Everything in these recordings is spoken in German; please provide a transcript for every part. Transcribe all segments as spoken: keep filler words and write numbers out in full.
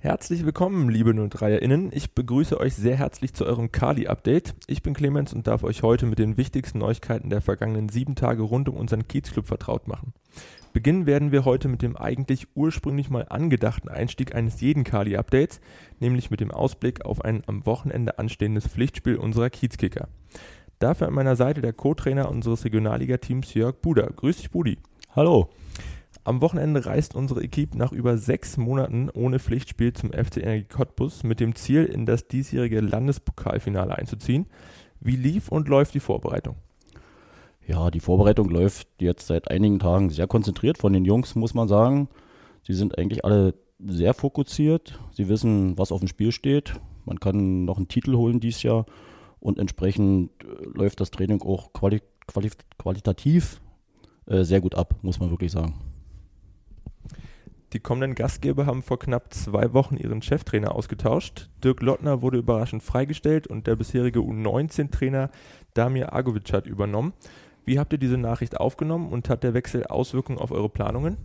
Herzlich willkommen, liebe null drei-erInnen. Ich begrüße euch sehr herzlich zu eurem Kali-Update. Ich bin Clemens und darf euch heute mit den wichtigsten Neuigkeiten der vergangenen sieben Tage rund um unseren Kiezclub vertraut machen. Beginnen werden wir heute mit dem eigentlich ursprünglich mal angedachten Einstieg eines jeden Kali-Updates, nämlich mit dem Ausblick auf ein am Wochenende anstehendes Pflichtspiel unserer Kiezkicker. Dafür an meiner Seite der Co-Trainer unseres Regionalliga-Teams Jörg Buder. Grüß dich, Budi. Hallo. Am Wochenende reist unsere Equipe nach über sechs Monaten ohne Pflichtspiel zum F C Energie Cottbus mit dem Ziel, in das diesjährige Landespokalfinale einzuziehen. Wie lief und läuft die Vorbereitung? Ja, die Vorbereitung läuft jetzt seit einigen Tagen sehr konzentriert von den Jungs, muss man sagen. Sie sind eigentlich alle sehr fokussiert. Sie wissen, was auf dem Spiel steht. Man kann noch einen Titel holen dieses Jahr und entsprechend läuft das Training auch quali- quali- qualitativ äh, sehr gut ab, muss man wirklich sagen. Die kommenden Gastgeber haben vor knapp zwei Wochen ihren Cheftrainer ausgetauscht. Dirk Lottner wurde überraschend freigestellt und der bisherige U neunzehn Trainer Damir Agovic hat übernommen. Wie habt ihr diese Nachricht aufgenommen und hat der Wechsel Auswirkungen auf eure Planungen?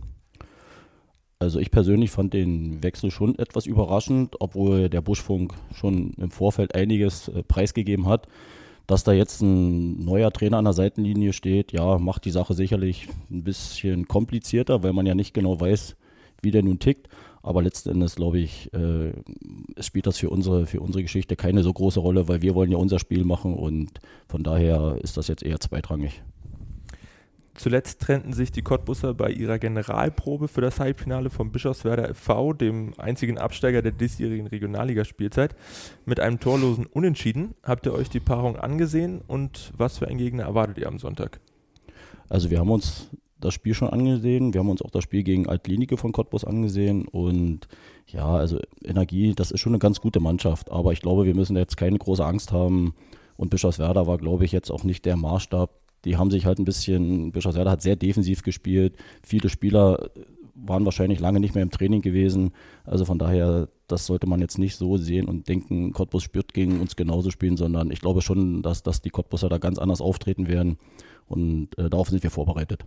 Also ich persönlich fand den Wechsel schon etwas überraschend, obwohl der Buschfunk schon im Vorfeld einiges äh, preisgegeben hat. Dass da jetzt ein neuer Trainer an der Seitenlinie steht, ja, macht die Sache sicherlich ein bisschen komplizierter, weil man ja nicht genau weiß, wie der nun tickt, aber letzten Endes glaube ich, äh, spielt das für unsere, für unsere Geschichte keine so große Rolle, weil wir wollen ja unser Spiel machen und von daher ist das jetzt eher zweitrangig. Zuletzt trennten sich die Cottbusser bei ihrer Generalprobe für das Halbfinale vom Bischofswerder F V, dem einzigen Absteiger der diesjährigen Regionalligaspielzeit, mit einem torlosen Unentschieden. Habt ihr euch die Paarung angesehen und was für einen Gegner erwartet ihr am Sonntag? Also wir haben uns das Spiel schon angesehen. Wir haben uns auch das Spiel gegen Altlinike von Cottbus angesehen und ja, also Energie, das ist schon eine ganz gute Mannschaft, aber ich glaube, wir müssen jetzt keine große Angst haben und Bischofswerder war, glaube ich, jetzt auch nicht der Maßstab. Die haben sich halt ein bisschen, Bischofswerder hat sehr defensiv gespielt, viele Spieler waren wahrscheinlich lange nicht mehr im Training gewesen, also von daher, das sollte man jetzt nicht so sehen und denken, Cottbus spürt gegen uns genauso spielen, sondern ich glaube schon, dass, dass die Cottbuser da ganz anders auftreten werden und äh, darauf sind wir vorbereitet.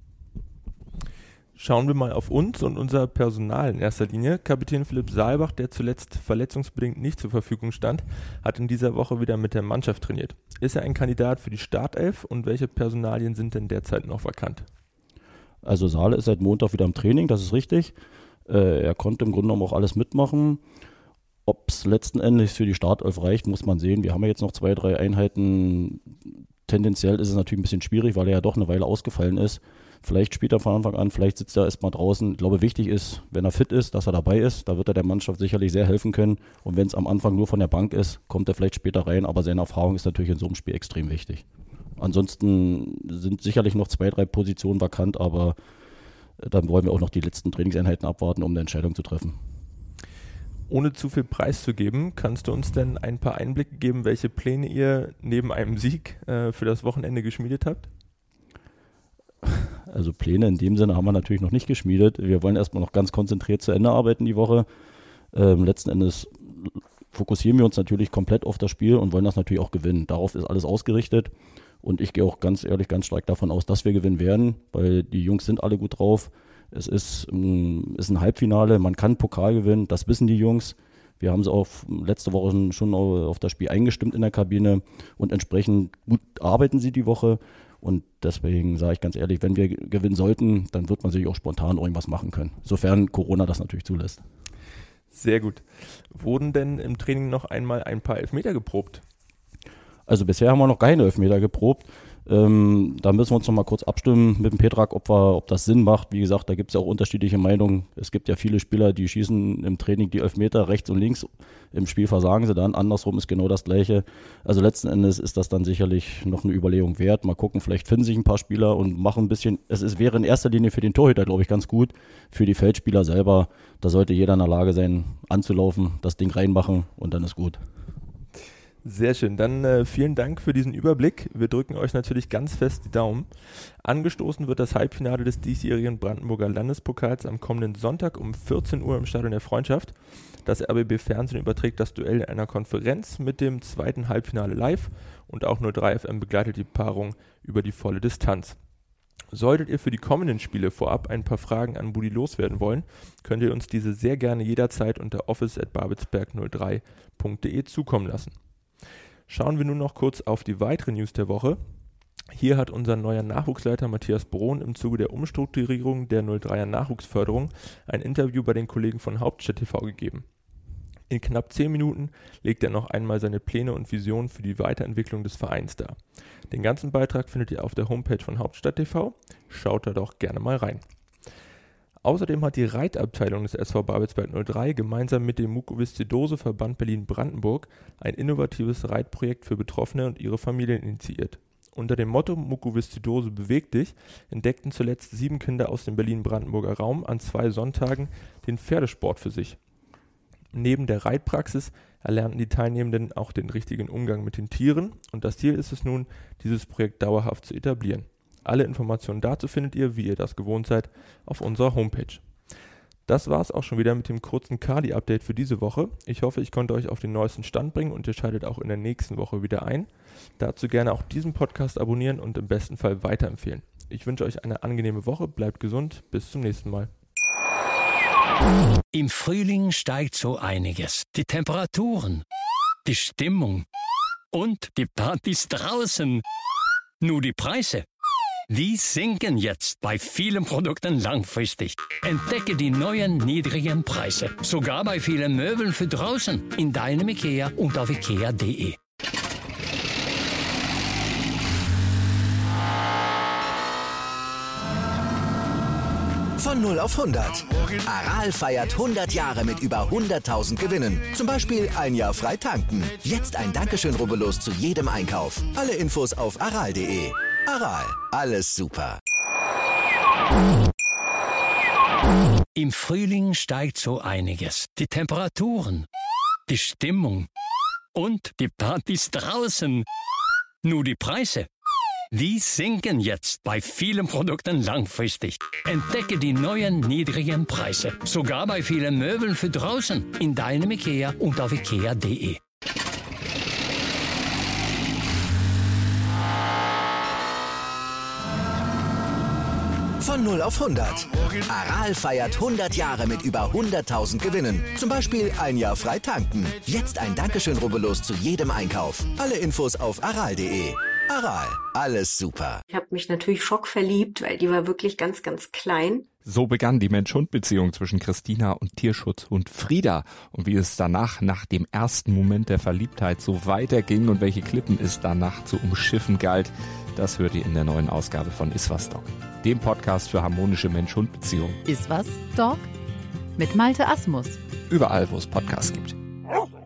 Schauen wir mal auf uns und unser Personal in erster Linie. Kapitän Philipp Saalbach, der zuletzt verletzungsbedingt nicht zur Verfügung stand, hat in dieser Woche wieder mit der Mannschaft trainiert. Ist er ein Kandidat für die Startelf und welche Personalien sind denn derzeit noch vakant? Also Saale ist seit Montag wieder im Training, das ist richtig. Äh, er konnte im Grunde genommen auch alles mitmachen. Ob es letzten Endes für die Startelf reicht, muss man sehen. Wir haben ja jetzt noch zwei, drei Einheiten. Tendenziell ist es natürlich ein bisschen schwierig, weil er ja doch eine Weile ausgefallen ist. Vielleicht spielt er von Anfang an, vielleicht sitzt er erstmal draußen. Ich glaube, wichtig ist, wenn er fit ist, dass er dabei ist. Da wird er der Mannschaft sicherlich sehr helfen können. Und wenn es am Anfang nur von der Bank ist, kommt er vielleicht später rein. Aber seine Erfahrung ist natürlich in so einem Spiel extrem wichtig. Ansonsten sind sicherlich noch zwei, drei Positionen vakant, aber dann wollen wir auch noch die letzten Trainingseinheiten abwarten, um eine Entscheidung zu treffen. Ohne zu viel preiszugeben, kannst du uns denn ein paar Einblicke geben, welche Pläne ihr neben einem Sieg äh, für das Wochenende geschmiedet habt? Also Pläne in dem Sinne haben wir natürlich noch nicht geschmiedet. Wir wollen erstmal noch ganz konzentriert zu Ende arbeiten die Woche. Ähm, letzten Endes fokussieren wir uns natürlich komplett auf das Spiel und wollen das natürlich auch gewinnen. Darauf ist alles ausgerichtet und ich gehe auch ganz ehrlich ganz stark davon aus, dass wir gewinnen werden, weil die Jungs sind alle gut drauf. Es ist, ähm, ist ein Halbfinale, man kann Pokal gewinnen, das wissen die Jungs. Wir haben sie auch letzte Woche schon auf das Spiel eingestimmt in der Kabine und entsprechend gut arbeiten sie die Woche. Und deswegen sage ich ganz ehrlich, wenn wir gewinnen sollten, dann wird man sich auch spontan irgendwas machen können, sofern Corona das natürlich zulässt. Sehr gut. Wurden denn im Training noch einmal ein paar Elfmeter geprobt? Also bisher haben wir noch keine Elfmeter geprobt. Ähm, da müssen wir uns noch mal kurz abstimmen mit dem Petrak, ob, wir, ob das Sinn macht. Wie gesagt, da gibt es ja auch unterschiedliche Meinungen. Es gibt ja viele Spieler, die schießen im Training die Elfmeter rechts und links. Im Spiel versagen sie dann. Andersrum ist genau das Gleiche. Also letzten Endes ist das dann sicherlich noch eine Überlegung wert. Mal gucken, vielleicht finden sich ein paar Spieler und machen ein bisschen. Es ist, wäre in erster Linie für den Torhüter, glaube ich, ganz gut. Für die Feldspieler selber, da sollte jeder in der Lage sein, anzulaufen, das Ding reinmachen und dann ist gut. Sehr schön, dann äh, vielen Dank für diesen Überblick. Wir drücken euch natürlich ganz fest die Daumen. Angestoßen wird das Halbfinale des diesjährigen Brandenburger Landespokals am kommenden Sonntag um vierzehn Uhr im Stadion der Freundschaft. Das R B B Fernsehen überträgt das Duell in einer Konferenz mit dem zweiten Halbfinale live und auch null drei F M begleitet die Paarung über die volle Distanz. Solltet ihr für die kommenden Spiele vorab ein paar Fragen an Budi loswerden wollen, könnt ihr uns diese sehr gerne jederzeit unter office at babelsberg null drei punkt de zukommen lassen. Schauen wir nun noch kurz auf die weiteren News der Woche. Hier hat unser neuer Nachwuchsleiter Matthias Brohn im Zuge der Umstrukturierung der null dreier Nachwuchsförderung ein Interview bei den Kollegen von Hauptstadt T V gegeben. In knapp zehn Minuten legt er noch einmal seine Pläne und Visionen für die Weiterentwicklung des Vereins dar. Den ganzen Beitrag findet ihr auf der Homepage von Hauptstadt T V. Schaut da doch gerne mal rein. Außerdem hat die Reitabteilung des S V Babelsberg null drei gemeinsam mit dem Mukoviszidose-Verband Berlin-Brandenburg ein innovatives Reitprojekt für Betroffene und ihre Familien initiiert. Unter dem Motto Mukoviszidose bewegt dich entdeckten zuletzt sieben Kinder aus dem Berlin-Brandenburger Raum an zwei Sonntagen den Pferdesport für sich. Neben der Reitpraxis erlernten die Teilnehmenden auch den richtigen Umgang mit den Tieren und das Ziel ist es nun, dieses Projekt dauerhaft zu etablieren. Alle Informationen dazu findet ihr, wie ihr das gewohnt seid, auf unserer Homepage. Das war es auch schon wieder mit dem kurzen Kali-Update für diese Woche. Ich hoffe, ich konnte euch auf den neuesten Stand bringen und ihr schaltet auch in der nächsten Woche wieder ein. Dazu gerne auch diesen Podcast abonnieren und im besten Fall weiterempfehlen. Ich wünsche euch eine angenehme Woche, bleibt gesund, bis zum nächsten Mal. Im Frühling steigt so einiges. Die Temperaturen, die Stimmung und die Partys draußen. Nur die Preise, die sinken jetzt bei vielen Produkten langfristig. Entdecke die neuen niedrigen Preise. Sogar bei vielen Möbeln für draußen. In deinem IKEA und auf ikea punkt de. Von null auf hundert. Aral feiert hundert Jahre mit über hunderttausend Gewinnen. Zum Beispiel ein Jahr frei tanken. Jetzt ein Dankeschön, rubbellos zu jedem Einkauf. Alle Infos auf aral punkt de. Aral, alles super. Im Frühling steigt so einiges. Die Temperaturen, die Stimmung und die Partys draußen. Nur die Preise, die sinken jetzt bei vielen Produkten langfristig. Entdecke die neuen niedrigen Preise. Sogar bei vielen Möbeln für draußen. In deinem IKEA und auf ikea punkt de. Von null auf hundert. Aral feiert hundert Jahre mit über hunderttausend Gewinnen. Zum Beispiel ein Jahr frei tanken. Jetzt ein Dankeschön, rubbellos zu jedem Einkauf. Alle Infos auf aral punkt de. Aral, alles super. Ich habe mich natürlich schockverliebt, weil die war wirklich ganz, ganz klein. So begann die Mensch-Hund-Beziehung zwischen Christina und Tierschutzhund Frieda. Und wie es danach, nach dem ersten Moment der Verliebtheit, so weiterging und welche Klippen es danach zu umschiffen galt, das hört ihr in der neuen Ausgabe von Iswas Dog, dem Podcast für harmonische Mensch-Hund-Beziehungen. Iswas Dog? Mit Malte Asmus. Überall, wo es Podcasts gibt.